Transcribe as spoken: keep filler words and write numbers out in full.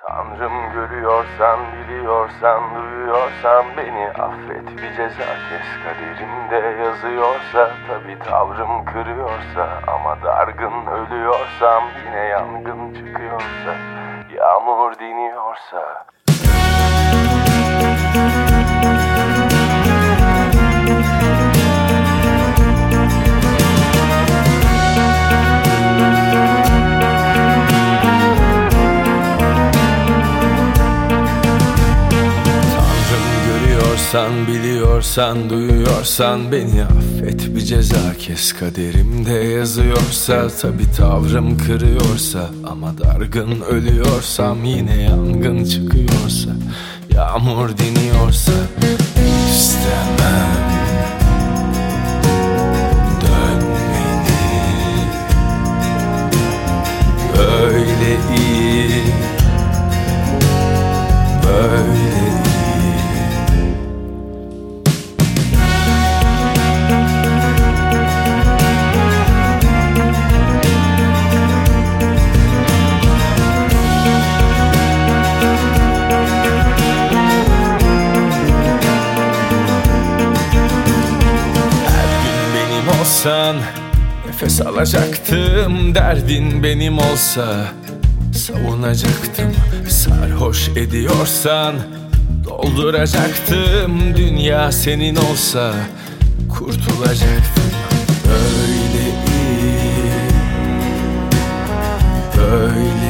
Tanrım görüyorsan, biliyorsan, duyuyorsan beni affet, bir ceza kes. Kaderimde yazıyorsa, tabi tavrım kırıyorsa, ama dargın ölüyorsam, yine yangın çıkıyorsa, yağmur diniyorsa. Biliyorsan, biliyorsan, duyuyorsan beni affet, bir ceza kes. Kaderimde yazıyorsa, tabi tavrım kırıyorsa, ama dargın ölüyorsam, yine yangın çıkıyorsa, yağmur diniyorsa. İstemem dönmeni, böyle iyi, böyle iyi. Olsan, nefes alacaktım, derdin benim olsa savunacaktım. Sarhoş ediyorsan dolduracaktım, dünya senin olsa kurtulacaktım. Böyle iyi, böyle